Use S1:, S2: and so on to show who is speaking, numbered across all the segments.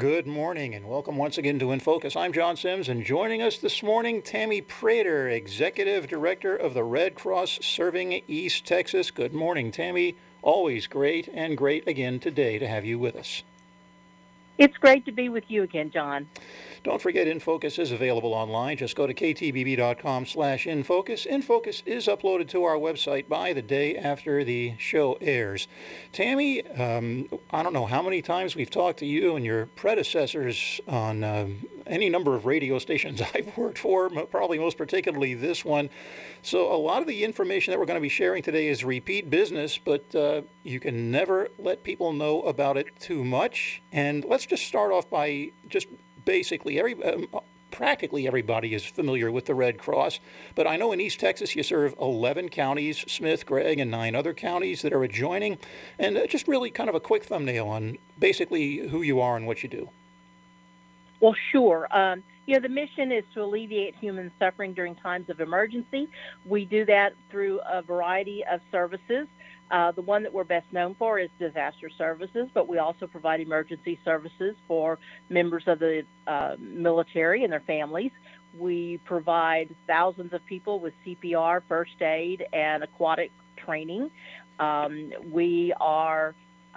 S1: Good morning and welcome once again to In Focus. I'm John Sims, and joining us this morning, Tammy Prater, Executive Director of the Red Cross serving East Texas. Good morning, Tammy. Always great and great again today to have you with us.
S2: It's great to be with you again, John.
S1: Don't forget, InFocus is available online. Just go to ktbb.com/infocus. InFocus is uploaded to our website by the day after the show airs. Tammy, I don't know how many times we've talked to you and your predecessors on any number of radio stations I've worked for, probably most particularly this one. So a lot of the information that we're going to be sharing today is repeat business, but you can never let people know about it too much. And let's just start off by just basically practically everybody is familiar with the Red Cross, but I know in East Texas you serve 11 counties, Smith, Gregg, and 9 other counties that are adjoining, and just really kind of a quick thumbnail on basically who you are and what you do.
S2: Well, sure. The mission is to alleviate human suffering during times of emergency. We do that through a variety of services. The one that we're best known for is disaster services, but we also provide emergency services for members of the military and their families. We provide thousands of people with CPR, first aid, and aquatic training. We are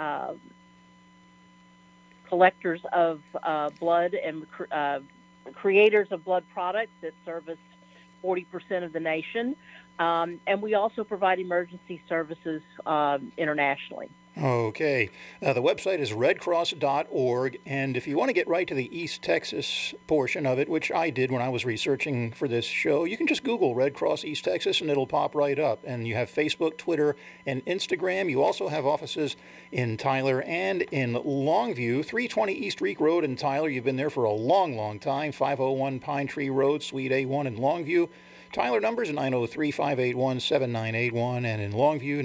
S2: collectors of blood and creators of blood products that service 40% of the nation. And we also provide emergency services internationally.
S1: Okay. The website is redcross.org, and if you want to get right to the East Texas portion of it, which I did when I was researching for this show, you can just Google Red Cross East Texas and it'll pop right up. And you have Facebook, Twitter, and Instagram. You also have offices in Tyler and in Longview, 320 East Reek Road in Tyler. You've been there for a long, long time. 501 Pine Tree Road, Suite A1 in Longview. Tyler numbers 903-581-7981, and in Longview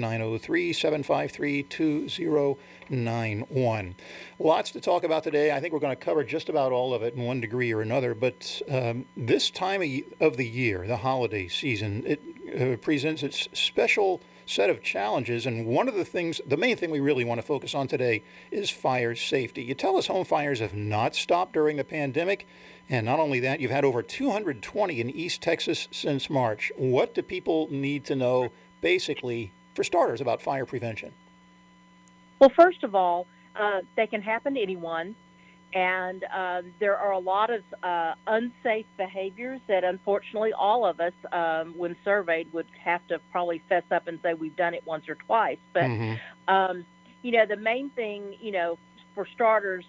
S1: 903-753-2091. Lots to talk about today. I think we're going to cover just about all of it in one degree or another, but this time of the year, the holiday season, it presents its special set of challenges, and one of the main thing we really want to focus on today is fire safety. You tell us home fires have not stopped during the pandemic, and not only that, you've had over 220 in East Texas since March. What do people need to know, basically, for starters, about fire prevention?
S2: Well, first of all, they can happen to anyone. And there are a lot of unsafe behaviors that, unfortunately, all of us, when surveyed, would have to probably fess up and say we've done it once or twice. But, the main thing, for starters,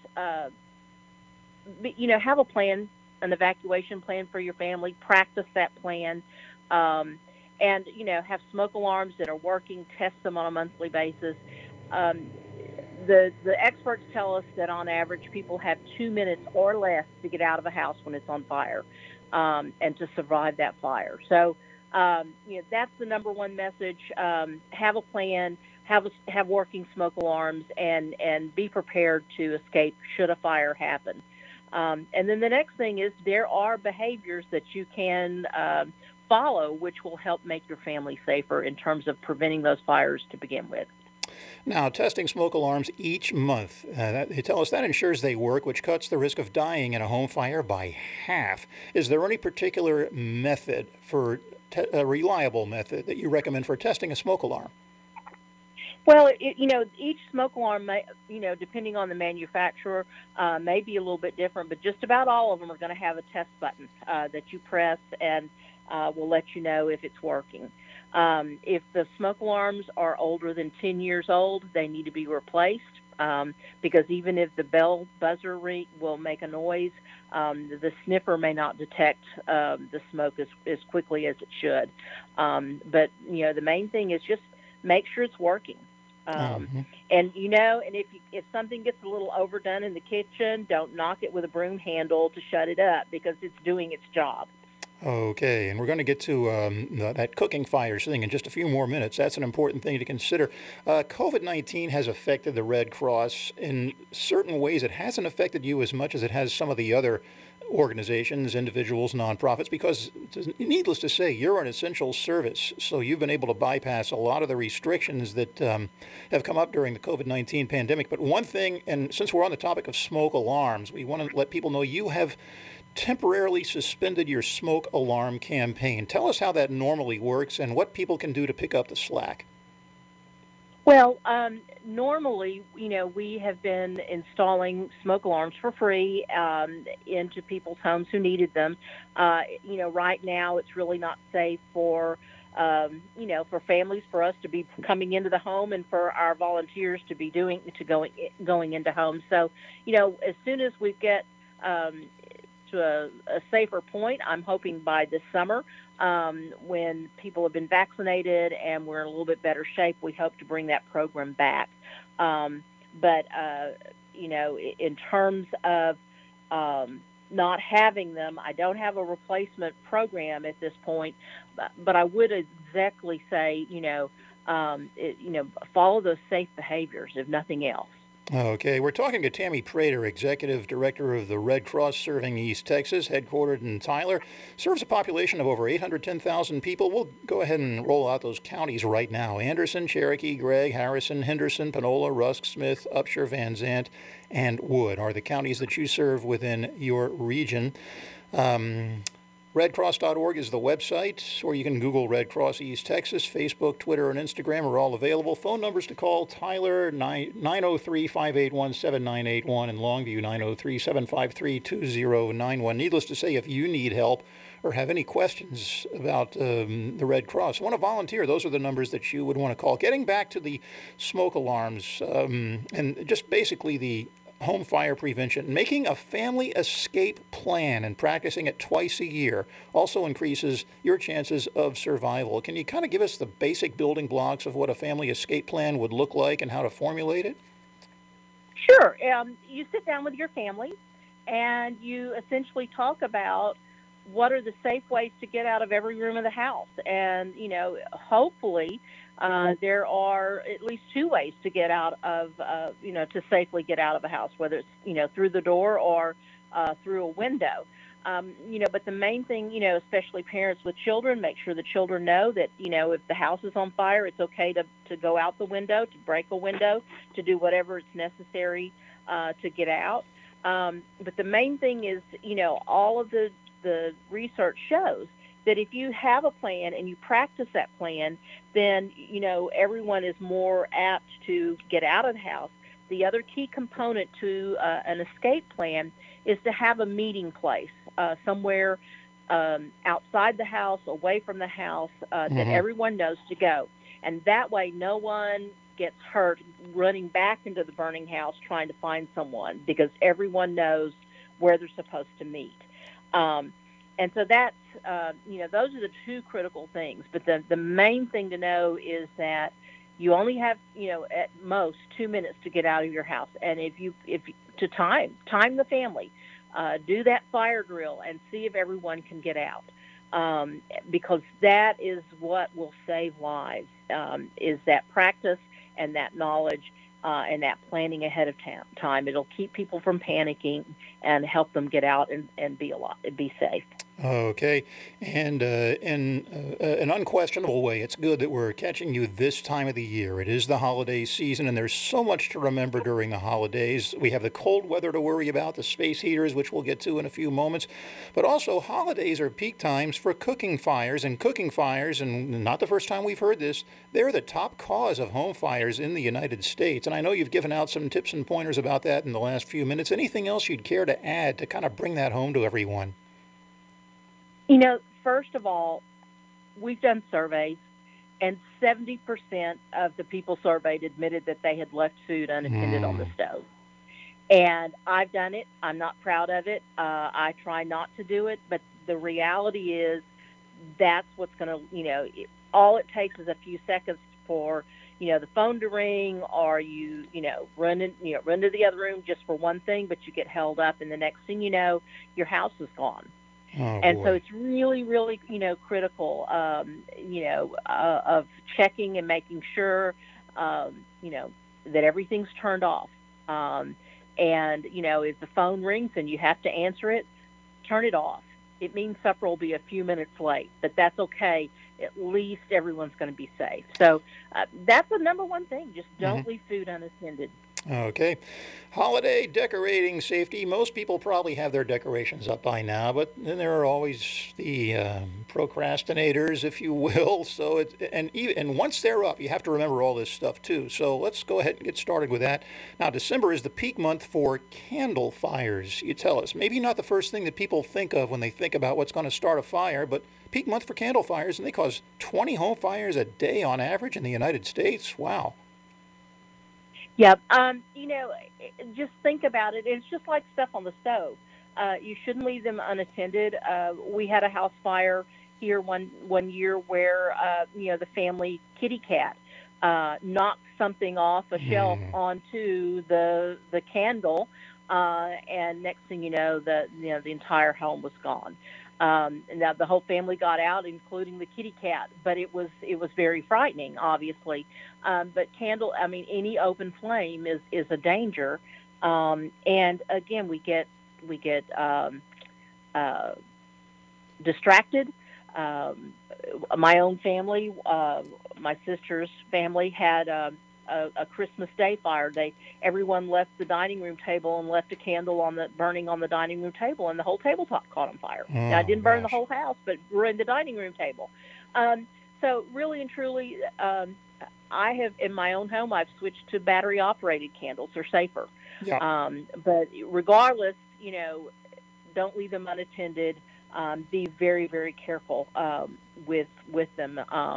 S2: have a plan, an evacuation plan for your family, practice that plan, and, have smoke alarms that are working, test them on a monthly basis. The experts tell us that on average people have 2 minutes or less to get out of a house when it's on fire, and to survive that fire. So, that's the number one message. Have a plan, have working smoke alarms, and be prepared to escape should a fire happen. And then the next thing is there are behaviors that you can follow, which will help make your family safer in terms of preventing those fires to begin with.
S1: Now, testing smoke alarms each month, they tell us that ensures they work, which cuts the risk of dying in a home fire by half. Is there any particular method a reliable method that you recommend for testing a smoke alarm?
S2: Well, each smoke alarm, depending on the manufacturer, may be a little bit different, but just about all of them are going to have a test button that you press and will let you know if it's working. If the smoke alarms are older than 10 years old, they need to be replaced, because even if the bell buzzer ring will make a noise, the sniffer may not detect the smoke as quickly as it should. But the main thing is just make sure it's working. And if something gets a little overdone in the kitchen, don't knock it with a broom handle to shut it up, because it's doing its job.
S1: Okay, and we're going to get to that cooking fires thing in just a few more minutes. That's an important thing to consider. COVID-19 has affected the Red Cross in certain ways. It hasn't affected you as much as it has some of the other organizations, individuals, nonprofits, because needless to say, you're an essential service. So you've been able to bypass a lot of the restrictions that have come up during the COVID-19 pandemic. But one thing, and since we're on the topic of smoke alarms, we want to let people know you have temporarily suspended your smoke alarm campaign. Tell us how that normally works and what people can do to pick up the slack.
S2: Well, normally, we have been installing smoke alarms for free into people's homes who needed them. Right now it's really not safe for families, for us to be coming into the home, and for our volunteers to be going into homes. So, as soon as we get to a safer point, I'm hoping by this summer, when people have been vaccinated and we're in a little bit better shape, we hope to bring that program back. In terms of not having them, I don't have a replacement program at this point, but I would exactly say, follow those safe behaviors, if nothing else.
S1: Okay, we're talking to Tammy Prater, Executive Director of the Red Cross serving East Texas, headquartered in Tyler. Serves a population of over 810,000 people. We'll go ahead and roll out those counties right now. Anderson, Cherokee, Gregg, Harrison, Henderson, Panola, Rusk, Smith, Upshur, Van Zant, and Wood are the counties that you serve within your region. Redcross.org is the website, or you can Google Red Cross East Texas. Facebook, Twitter, and Instagram are all available. Phone numbers to call: Tyler 903-581-7981 and Longview 903-753-2091. Needless to say, if you need help or have any questions about the Red Cross, want to volunteer, those are the numbers that you would want to call. Getting back to the smoke alarms and just basically the home fire prevention, making a family escape plan and practicing it twice a year also increases your chances of survival. Can you kind of give us the basic building blocks of what a family escape plan would look like and how to formulate it?
S2: Sure. You sit down with your family and you essentially talk about what are the safe ways to get out of every room of the house. And, hopefully there are at least two ways to get out of, to safely get out of a house, whether it's, through the door or through a window. But the main thing, especially parents with children, make sure the children know that, if the house is on fire, it's okay to go out the window, to break a window, to do whatever it's necessary to get out. But the main thing is, all of the research shows that if you have a plan and you practice that plan, then, everyone is more apt to get out of the house. The other key component to an escape plan is to have a meeting place somewhere outside the house, away from the house, that everyone knows to go. And that way no one gets hurt running back into the burning house trying to find someone, because everyone knows where they're supposed to meet. And so that's, those are the two critical things. But the main thing to know is that you only have, at most 2 minutes to get out of your house. And if to time the family, do that fire drill and see if everyone can get out. Because that is what will save lives, is that practice and that knowledge and that planning ahead of time. It'll keep people from panicking and help them get out and be safe.
S1: Okay, and in an unquestionable way, it's good that we're catching you this time of the year. It is the holiday season, and there's so much to remember during the holidays. We have the cold weather to worry about, the space heaters, which we'll get to in a few moments, but also holidays are peak times for cooking fires, and not the first time we've heard this, they're the top cause of home fires in the United States. And I know you've given out some tips and pointers about that in the last few minutes. Anything else you'd care to add to kind of bring that home to everyone?
S2: First of all, we've done surveys, and 70% of the people surveyed admitted that they had left food unattended on the stove. And I've done it. I'm not proud of it. I try not to do it. But the reality is that's what's going to, all it takes is a few seconds for, the phone to ring, or you run to the other room just for one thing, but you get held up, and the next thing you know, your house is gone.
S1: Oh
S2: And so
S1: boy.
S2: it's really, really, critical, of checking and making sure, that everything's turned off. Um, and, if the phone rings and you have to answer it, turn it off. It means supper will be a few minutes late, but that's okay. At least everyone's going to be safe. So that's the number one thing. Just
S1: Hmm.
S2: don't leave food unattended.
S1: Okay. Holiday decorating safety. Most people probably have their decorations up by now, but then there are always the procrastinators, if you will. So and once they're up, you have to remember all this stuff too. So let's go ahead and get started with that. Now, December is the peak month for candle fires. You tell us. Maybe not the first thing that people think of when they think about what's going to start a fire, but peak month for candle fires, and they cause 20 home fires a day on average in the United States. Wow.
S2: Yep. Just think about it. It's just like stuff on the stove. You shouldn't leave them unattended. We had a house fire here one year where the family kitty cat knocked something off a shelf
S1: Mm.
S2: onto the candle, and next thing you know, the entire home was gone. And now the whole family got out, including the kitty cat. But it was very frightening, obviously. But I mean, any open flame is a danger. And again, we get uh, distracted. Um, my own family, my sister's family had a Christmas Day fire. Everyone left the dining room table and left a candle burning on the dining room table, and the whole tabletop caught on fire. Now, it
S1: Oh
S2: didn't burn the
S1: gosh.
S2: whole house, but ruined the dining room table. Um, so really and truly, I have in my own home, I've switched to battery operated candles. They're safer.
S1: Yeah.
S2: But regardless, don't leave them unattended. Be very, very careful with them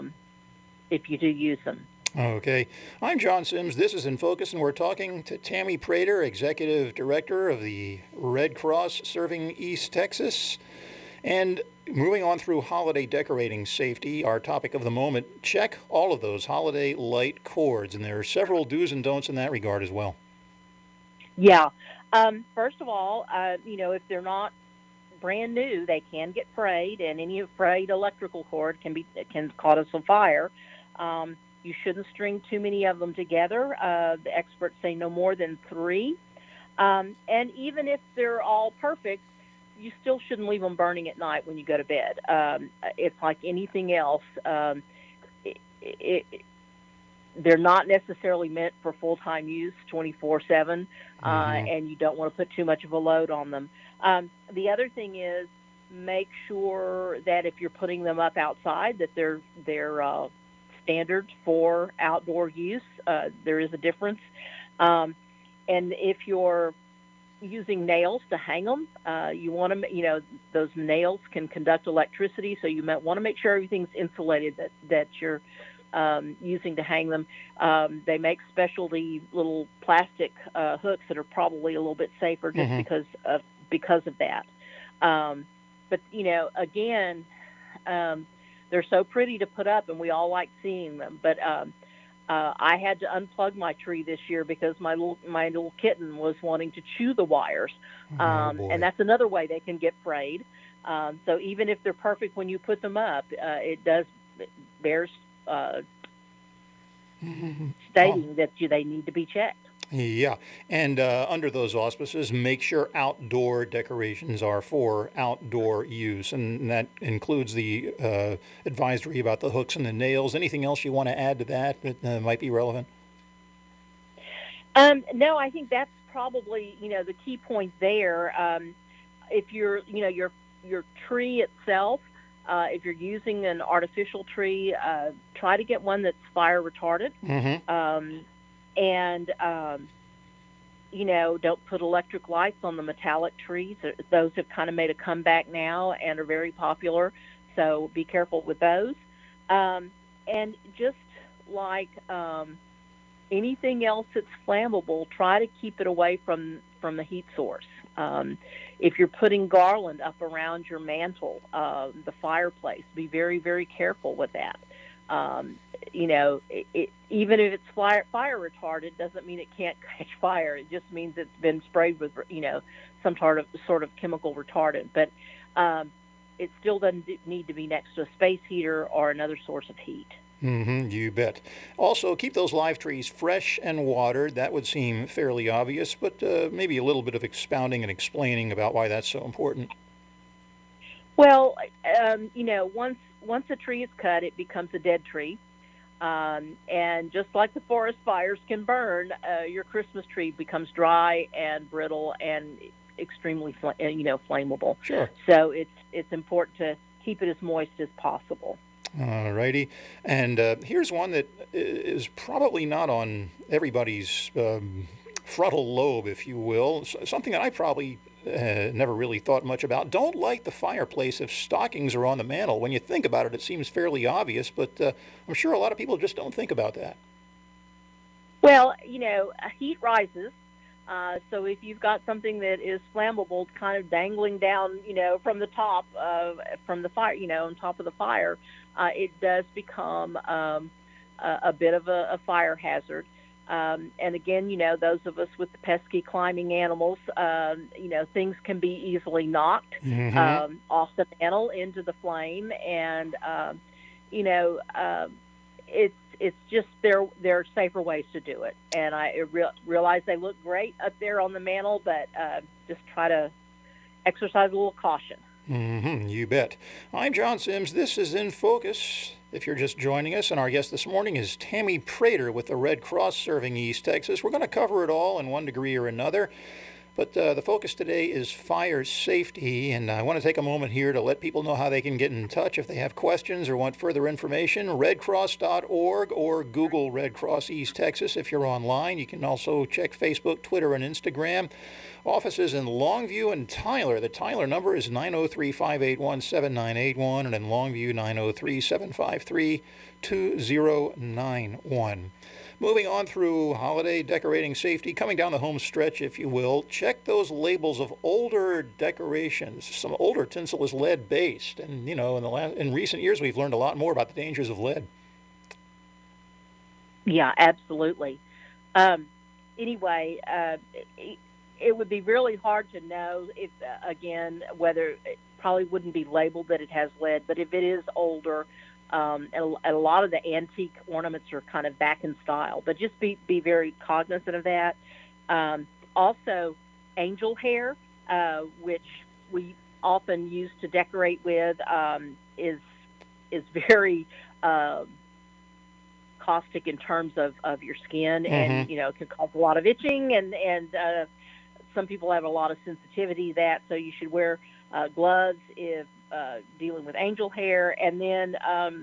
S2: if you do use them.
S1: Okay. I'm John Sims. This is In Focus, and we're talking to Tammy Prater, Executive Director of the Red Cross serving East Texas. And moving on through holiday decorating safety, our topic of the moment, check all of those holiday light cords. And there are several do's and don'ts in that regard as well.
S2: Yeah. First of all, if they're not brand new, they can get frayed, and any frayed electrical cord can cause a fire. You shouldn't string too many of them together. The experts say no more than three. And even if they're all perfect, you still shouldn't leave them burning at night when you go to bed. It's like anything else. It, it, they're not necessarily meant for full-time use 24/7,
S1: Mm-hmm.
S2: and you don't want to put too much of a load on them. The other thing is make sure that if you're putting them up outside, that they're standard for outdoor use. There is a difference, um, and if you're using nails to hang them, you want to, those nails can conduct electricity, so you might want to make sure everything's insulated that you're using to hang them. They make specialty little plastic hooks that are probably a little bit safer just
S1: Mm-hmm.
S2: because of that. Um, but again, um, they're so pretty to put up, and we all like seeing them. But I had to unplug my tree this year because my little kitten was wanting to chew the wires,
S1: Oh
S2: and
S1: boy.
S2: that's another way they can get frayed. So even if they're perfect when you put them up, it bears uh,
S1: Oh,
S2: stating that they need to be checked.
S1: yeah. And under those auspices, make sure outdoor decorations are for outdoor use. And that includes the advisory about the hooks and the nails. Anything else you want to add to that that might be relevant?
S2: No, I think that's probably the key point there. If your tree itself, if you're using an artificial tree, try to get one that's fire retardant,
S1: Mm-hmm.
S2: um, and don't put electric lights on the metallic trees. Those have kind of made a comeback now and are very popular. So be careful with those. And just like anything else that's flammable, try to keep it away from the heat source. Um, if you're putting garland up around your mantle, the fireplace, be very, very careful with that. Um, Even if it's fire retardant, doesn't mean it can't catch fire. It just means it's been sprayed with some sort of chemical retardant. But it still doesn't need to be next to a space heater or another source of heat.
S1: You bet. Also, keep those live trees fresh and watered. That would seem fairly obvious, but maybe a little bit of expounding and explaining about why that's so important.
S2: Well, once a tree is cut, it becomes a dead tree. And just like the forest fires can burn, your Christmas tree becomes dry and brittle and extremely, flammable.
S1: Sure.
S2: So it's important to keep it as moist as possible.
S1: All righty. And here's one that is probably not on everybody's frontal lobe, if you will. Something that I probably never really thought much about. Don't light the fireplace if stockings are on the mantle. When you think about it, it seems fairly obvious, but I'm sure a lot of people just don't think about that.
S2: Well, heat rises. So if you've got something that is flammable kind of dangling down, from the top, from the fire, on top of the fire, it does become a bit of a fire hazard. And again, those of us with the pesky climbing animals, things can be easily knocked off the mantle into the flame. And, it's just there are safer ways to do it. And I realize they look great up there on the mantle, but just try to exercise a little caution.
S1: You bet. I'm John Sims. This is In Focus. If you're just joining us, and our guest this morning is Tammy Prater with the Red Cross serving East Texas. We're going to cover it all in one degree or another. But the focus today is fire safety, and I want to take a moment here to let people know how they can get in touch if they have questions or want further information. redcross.org or Google Red Cross East Texas if you're online. You can also check Facebook, Twitter, and Instagram. Offices in Longview and Tyler. The Tyler number is 903-581-7981, and in Longview, 903-753-2091. Moving on through holiday decorating safety, coming down the home stretch, if you will, check those labels of older decorations. Some older tinsel is lead-based, and in recent years we've learned a lot more about the dangers of lead.
S2: Yeah, absolutely. Anyway, it would be really hard to know if, whether it probably wouldn't be labeled that it has lead, but if it is older. And a lot of the antique ornaments are kind of back in style, but just be very cognizant of that. Also, angel hair, which we often use to decorate with, is very caustic in terms of your skin, and it can cause a lot of itching, and some people have a lot of sensitivity to that, so you should wear gloves if dealing with angel hair. And then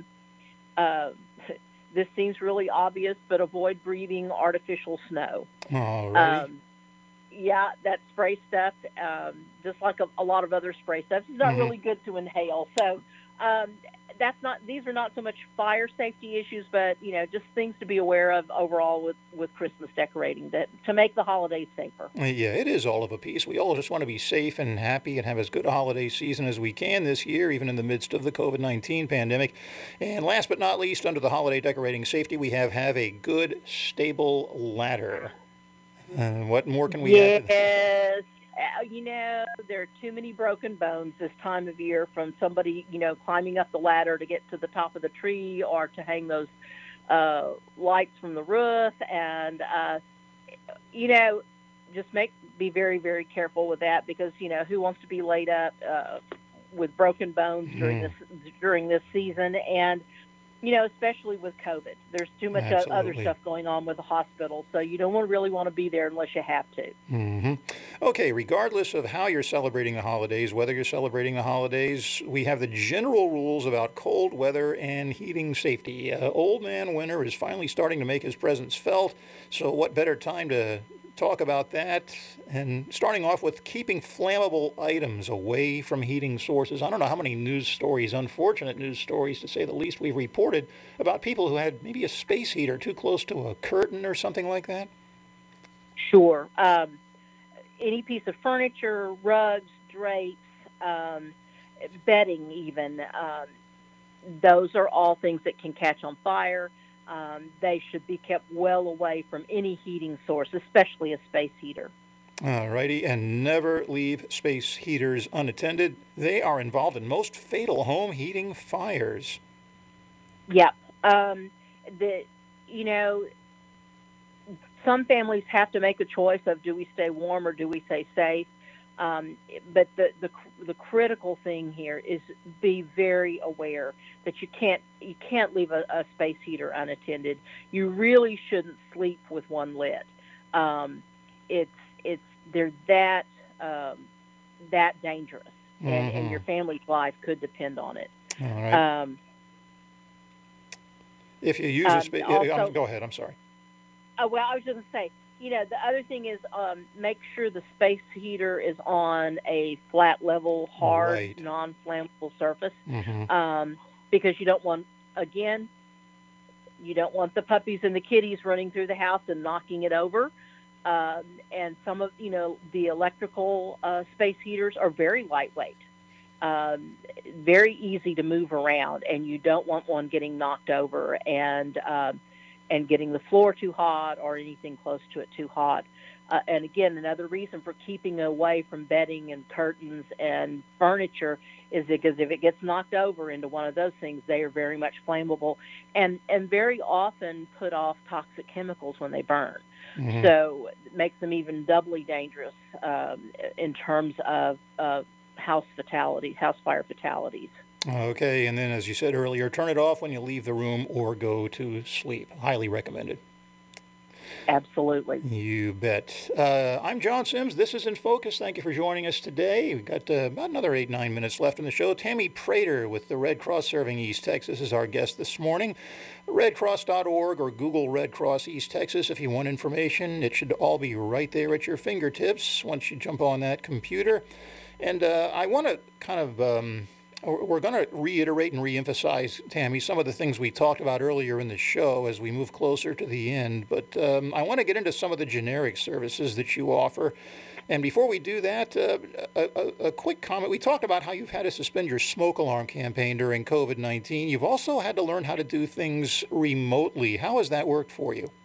S2: this seems really obvious, but avoid breathing artificial snow.
S1: All right.
S2: Yeah, that spray stuff, just like a lot of other spray stuff, is not really good to inhale. So these are not so much fire safety issues, but just things to be aware of overall with Christmas decorating to make the holidays safer.
S1: Yeah, it is all of a piece. We all just want to be safe and happy and have as good a holiday season as we can this year, even in the midst of the COVID-19 pandemic. And last but not least, under the holiday decorating safety, we have a good, stable ladder. What more can we add?
S2: Yes. There are too many broken bones this time of year from somebody, climbing up the ladder to get to the top of the tree or to hang those lights from the roof. And, just be very, very careful with that, because, who wants to be laid up with broken bones during this season? And, especially with COVID, there's too much other stuff going on with the hospital, so you don't really want to be there unless you have to.
S1: Okay, regardless of how you're celebrating the holidays, whether you're celebrating the holidays, we have the general rules about cold weather and heating safety. Old man winter is finally starting to make his presence felt, so what better time to talk about that, and starting off with keeping flammable items away from heating sources. I don't know how many news stories, unfortunate news stories to say the least, we've reported about people who had maybe a space heater too close to a curtain or something like that.
S2: Sure. Any piece of furniture, rugs, drapes, bedding even, those are all things that can catch on fire. They should be kept well away from any heating source, especially a space heater.
S1: All righty, and never leave space heaters unattended. They are involved in most fatal home heating fires.
S2: Yep. The you know some families have to make a choice of do we stay warm or do we stay safe. Um, but the critical thing here is be very aware that you can't leave a space heater unattended. You really shouldn't sleep with one lit. Um, it's it's they're um, that dangerous, and
S1: Mm-hmm.
S2: your family's life could depend on it.
S1: All right.
S2: Um,
S1: If you use a space,
S2: Also,
S1: go ahead. I'm sorry.
S2: well, I was just going to say, the other thing is make sure the space heater is on a flat, level, hard,
S1: Right.
S2: non-flammable surface,
S1: Mm-hmm.
S2: um, because again, you don't want the puppies and the kitties running through the house and knocking it over. And some of the electrical space heaters are very lightweight, very easy to move around, and you don't want one getting knocked over and getting the floor too hot or anything close to it too hot. And again, another reason for keeping away from bedding and curtains and furniture is because if it gets knocked over into one of those things, they are very much flammable and very often put off toxic chemicals when they burn.
S1: Mm-hmm.
S2: So it makes them even doubly dangerous in terms of house fire fatalities.
S1: Okay, and then as you said earlier, turn it off when you leave the room or go to sleep. Highly recommended.
S2: Absolutely.
S1: You bet. I'm John Sims. This is In Focus. Thank you for joining us today. We've got about another 8, 9 minutes left in the show. Tammy Prater with the Red Cross Serving East Texas is our guest this morning. Redcross.org or Google Red Cross East Texas if you want information. It should all be right there at your fingertips once you jump on that computer. And I want to kind of we're going to reiterate and reemphasize, Tammy, some of the things we talked about earlier in the show as we move closer to the end. But I want to get into some of the generic services that you offer. And before we do that, a quick comment. We talked about how you've had to suspend your smoke alarm campaign during COVID-19. You've also had to learn how to do things remotely. How has that worked for you?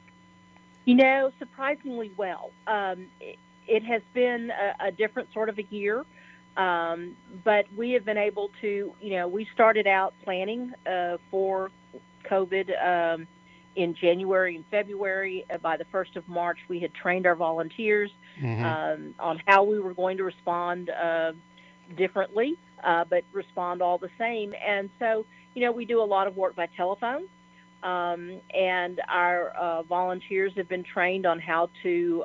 S2: Surprisingly well. It has been a different sort of a year, but we have been able to, we started out planning for COVID in January and February. By the 1st of March, we had trained our volunteers
S1: Mm-hmm.
S2: on how we were going to respond differently, but respond all the same. And so, we do a lot of work by telephone. And our volunteers have been trained on how to,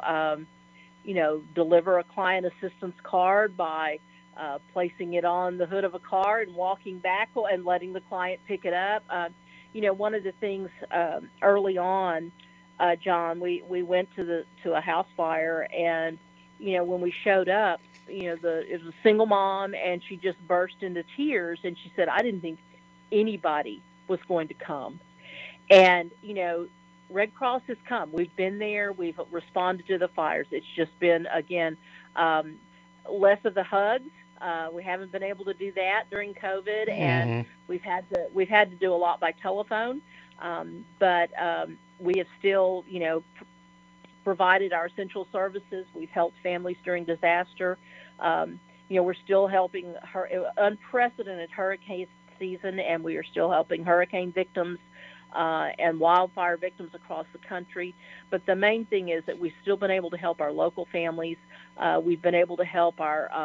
S2: deliver a client assistance card by placing it on the hood of a car and walking back and letting the client pick it up. One of the things early on, John, we went to a house fire, and when we showed up, it was a single mom, and she just burst into tears, and she said, "I didn't think anybody was going to come." And, Red Cross has come. We've been there. We've responded to the fires. It's just been, again, um, less of the hugs. We haven't been able to do that during COVID, and
S1: Mm-hmm.
S2: we've had to do a lot by telephone. But we have still, provided our essential services. We've helped families during disaster. We're still helping unprecedented hurricane season, and we are still helping hurricane victims and wildfire victims across the country. But the main thing is that we've still been able to help our local families. We've been able to help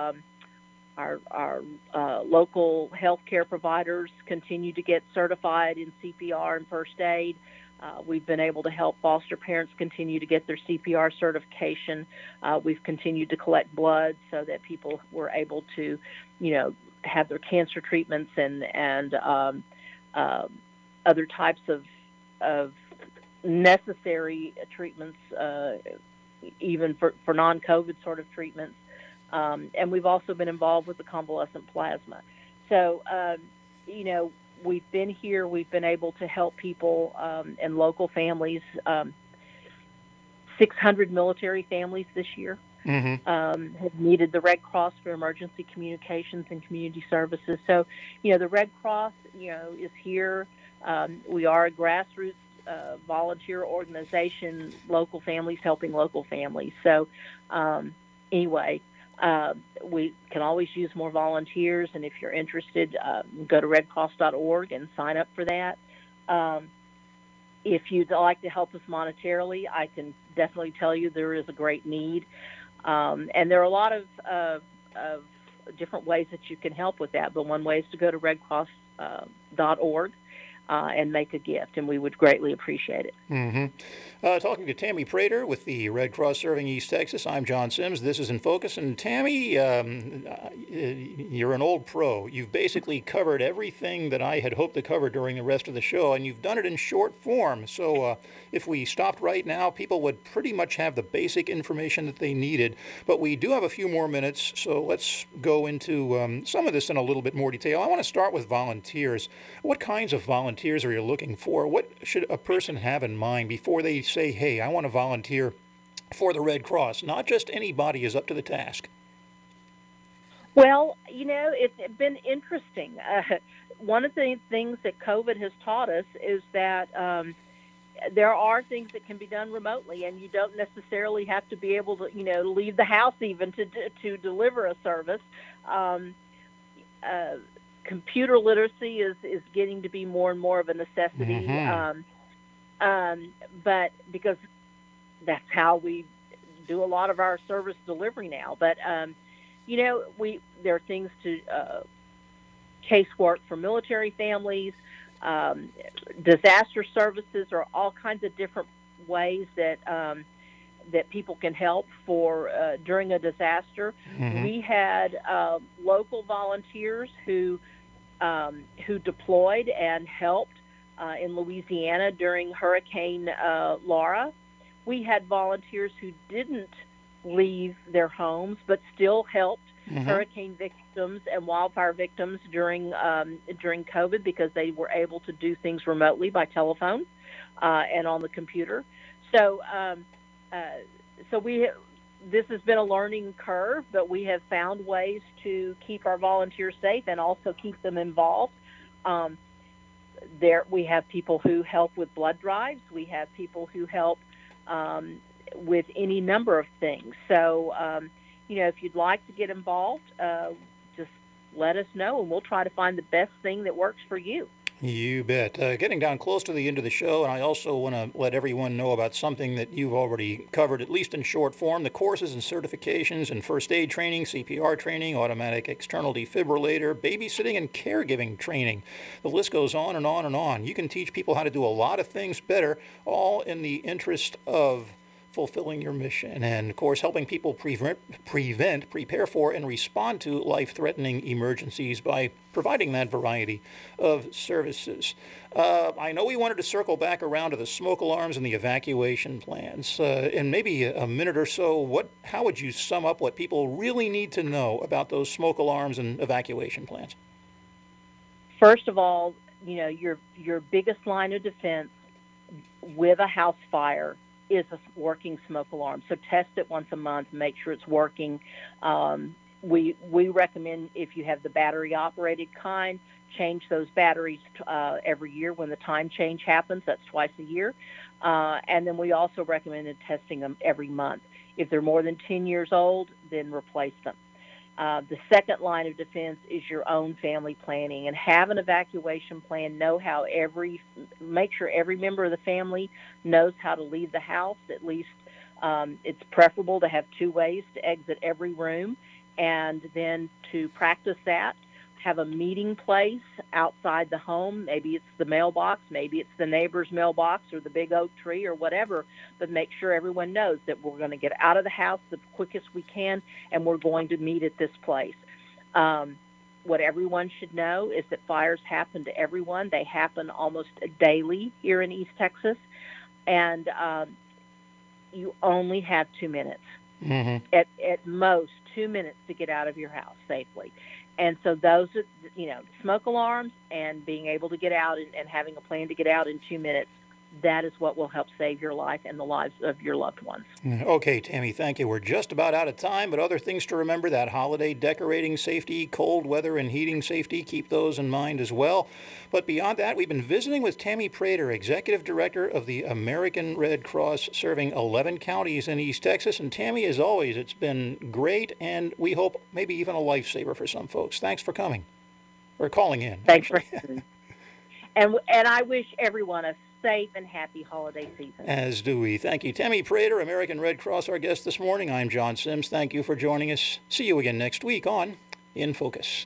S2: our local healthcare providers continue to get certified in CPR and first aid. We've been able to help foster parents continue to get their CPR certification. We've continued to collect blood so that people were able to, have their cancer treatments and other types of necessary treatments, even for non-COVID sort of treatments. And we've also been involved with the convalescent plasma. So, we've been here. We've been able to help people and local families. 600 military families this year
S1: Mm-hmm.
S2: have needed the Red Cross for emergency communications and community services. So, the Red Cross, is here. We are a grassroots volunteer organization, Local Families Helping Local Families. So anyway, we can always use more volunteers, and if you're interested, go to redcross.org and sign up for that. Um, if you'd like to help us monetarily, I can definitely tell you there is a great need. And there are a lot of different ways that you can help with that, but one way is to go to redcross.org and make a gift, and we would greatly appreciate it.
S1: Mm-hmm. Talking to Tammy Prater with the Red Cross Serving East Texas, I'm John Sims. This is In Focus. And Tammy, you're an old pro. You've basically covered everything that I had hoped to cover during the rest of the show, and you've done it in short form. So if we stopped right now, people would pretty much have the basic information that they needed. But we do have a few more minutes, so let's go into some of this in a little bit more detail. I want to start with volunteers. What kinds of volunteers are you looking for? What should a person have in mind before they say, hey, I want to volunteer for the Red Cross? Not just anybody is up to the task.
S2: Well, it's been interesting. One of the things that COVID has taught us is that there are things that can be done remotely, and you don't necessarily have to be able to, leave the house even to deliver a service. Computer literacy is getting to be more and more of a necessity.
S1: Mm-hmm.
S2: But because that's how we do a lot of our service delivery now. But there are things to casework for military families, disaster services, or all kinds of different ways that people can help for during a disaster.
S1: Mm-hmm.
S2: We had local volunteers who deployed and helped in Louisiana during Hurricane Laura. We had volunteers who didn't leave their homes but still helped
S1: Mm-hmm.
S2: hurricane victims and wildfire victims during COVID, because they were able to do things remotely by telephone and on the computer. So this has been a learning curve, but we have found ways to keep our volunteers safe and also keep them involved. We have people who help with blood drives. We have people who help with any number of things. So, if you'd like to get involved, just let us know, and we'll try to find the best thing that works for you.
S1: You bet. Getting down close to the end of the show, and I also want to let everyone know about something that you've already covered, at least in short form: the courses and certifications in first aid training, CPR training, automatic external defibrillator, babysitting, and caregiving training. The list goes on and on and on. You can teach people how to do a lot of things better, all in the interest of fulfilling your mission, and of course helping people prevent, prepare for, and respond to life-threatening emergencies by providing that variety of services. I know we wanted to circle back around to the smoke alarms and the evacuation plans. In maybe a minute or so, how would you sum up what people really need to know about those smoke alarms and evacuation plans?
S2: First of all, your biggest line of defense with a house fire is a working smoke alarm. So test it once a month, make sure it's working. We recommend, if you have the battery operated kind, change those batteries every year when the time change happens. That's twice a year. And then we also recommend testing them every month. If they're more than 10 years old, then replace them. The second line of defense is your own family planning, and have an evacuation plan. Make sure every member of the family knows how to leave the house. At least it's preferable to have 2 ways to exit every room, and then to practice that, have a meeting place outside the home. Maybe it's the mailbox, maybe it's the neighbor's mailbox or the big oak tree or whatever, but make sure everyone knows that we're going to get out of the house the quickest we can, and we're going to meet at this place. What everyone should know is that fires happen to everyone. They happen almost daily here in East Texas, and you only have 2 minutes.
S1: Mm-hmm.
S2: At most 2 minutes to get out of your house safely. And so those are, smoke alarms and being able to get out and having a plan to get out in 2 minutes, that is what will help save your life and the lives of your loved ones.
S1: Okay, Tammy, thank you. We're just about out of time, but other things to remember: that holiday decorating safety, cold weather and heating safety, keep those in mind as well. But beyond that, we've been visiting with Tammy Prater, Executive Director of the American Red Cross, serving 11 counties in East Texas. And Tammy, as always, it's been great, and we hope maybe even a lifesaver for some folks. Thanks for coming, or calling in.
S2: Thanks for and I wish everyone a safe and happy holiday season.
S1: As do we. Thank you. Tammy Prater, American Red Cross, our guest this morning. I'm John Sims. Thank you for joining us. See you again next week on In Focus.